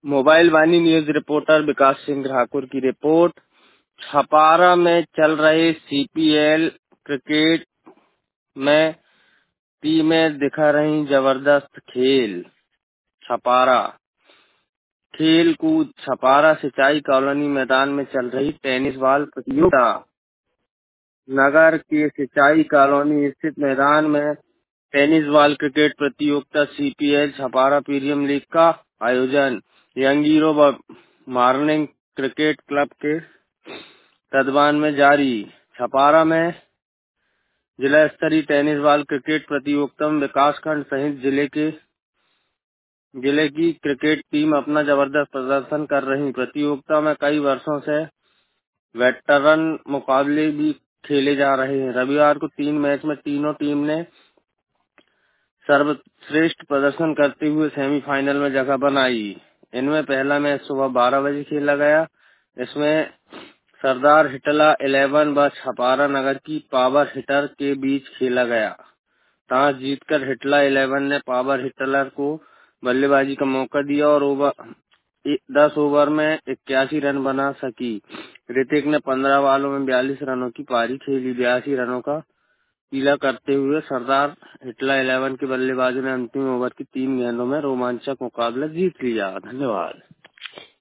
Mobile Vaani news reporter Vikas Singh Thakur की report. Chhapara में चल रहे सीपीएल क्रिकेट में टीमें दिखा रही जबरदस्त खेल। छपारा खेल कूद। छपारा सिंचाई कॉलोनी मैदान में चल रही टेनिस बॉल प्रतियोगिता। नगर के सिंचाई कॉलोनी स्थित मैदान में टेनिस बॉल क्रिकेट प्रतियोगिता सीपीएल छपारा प्रीमियर लीग का आयोजन young hero morning cricket club के तत्वावधान में जारी। छपारा में जिला स्तरीय टेनिस बॉल क्रिकेट प्रतियोगिता में विकासखंड सहित जिले की क्रिकेट टीम अपना जबरदस्त प्रदर्शन कर रही। प्रतियोगिता में कई वर्षों से वेटरन मुकाबले भी खेले जा रहे हैं। रविवार को 3 मैच में तीनों टीम ने सर्वश्रेष्ठ प्रदर्शन करते हुए सेमीफाइनल में जगह बनाई। इनमें पहला मैच सुबह 12 बजे खेला गया। इसमें सरदार हिटला 11 व छपारा नगर की पावर हिटर के बीच खेला गया। टॉस जीतकर हिटला 11 ने पावर हिटलर को बल्लेबाजी का मौका दिया और 10 ओवर में 81 रन बना सकी। ऋतिक ने 15 बॉलों में 42 रनों की पारी खेली। 82 रनों का पीला करते हुए सरदार हिटला 11 के बल्लेबाजों ने अंतिम ओवर की 3 गेंदों में रोमांचक मुकाबला जीत लिया। धन्यवाद।